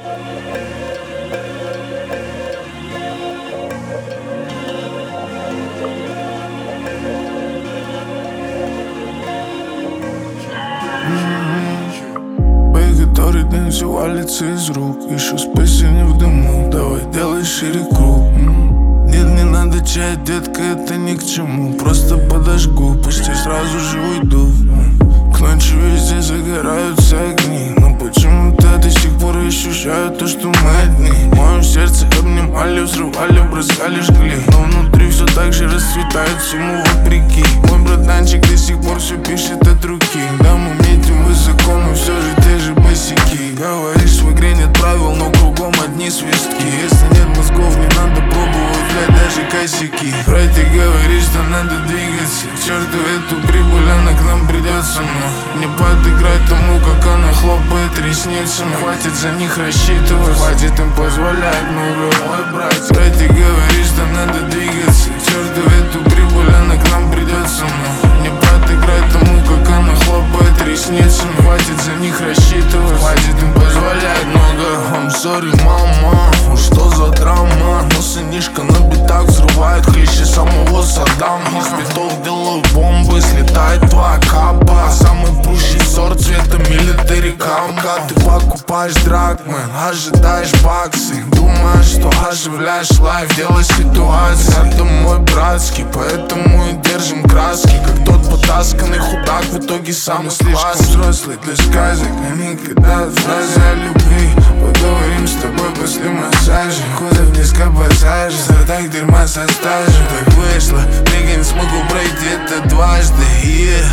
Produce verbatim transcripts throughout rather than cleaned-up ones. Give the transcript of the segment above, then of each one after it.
Который день все валится из рук. Еще с песни в дыму. Давай делай шире круг. Нет, не надо чай, детка, это ни к чему. Просто подожгу, пусть я сразу же уйду. К ночи везде загораются огни, но почему-то до сих пор ощущаю то, что мы одни. В моем сердце обнимали, взрывали, бросали, жгли, но внутри все так же расцветает всему вопреки. Мой братанчик до сих пор все пишет от руки. Да, мы метим высоко, но все же те же босики. Говоришь, в игре нет правил, но кругом одни свистки. Если нет мозгов, не надо пробовать, блядь, даже косяки. Вроде говоришь, что надо двигаться. К черту эту прибыль, она к нам придет сама. Не подыграть тому, как она хлопает ресницами. Хватит за них рассчитывать, хватит им позволять много. Мой брат, вроде говоришь, что надо двигаться. К черту эту прибыль, она к нам придет сама. Не подыграть тому, как она хлопает ресницами. Хватит за них рассчитывать, хватит им позволять много. I'm sorry, мама, что за драма? Но сынишка на битах взрывает хлеще самого Саддама. Из битов делают бомбы, слетает твоя капа. Самый пущий сорт цвета милитари камка. Ты покупаешь драгмен, ожидаешь баксы. Думаешь, что оживляешь лайф, делай ситуацию. Это мой братский, поэтому и держим краски. Как тот потасканный худак, в итоге самый слишком взрослый для сказок. А никогда фразы о любви. Поговорим с тобой после массажа. Куда вниз к пассажу, так дерьма со стажем. Так вышло, я не смогу пройти это дважды, yeah.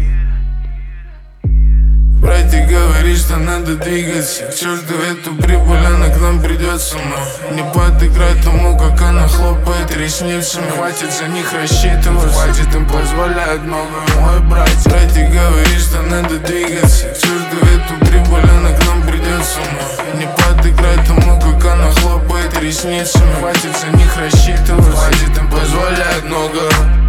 Братик говорит, что надо двигаться. К черту эту прибыль, она к нам придет сама. Не подыграть тому, как она хлопает ресницами. Хватит за них рассчитывать, хватит им позволять много. Мой брат, братик говорит, что надо двигаться. К черту эту прибыль, она к нам придет сама. Не подыграть тому, как она хлопает ресницами. Хватит за них рассчитывать, хватит им позволять много.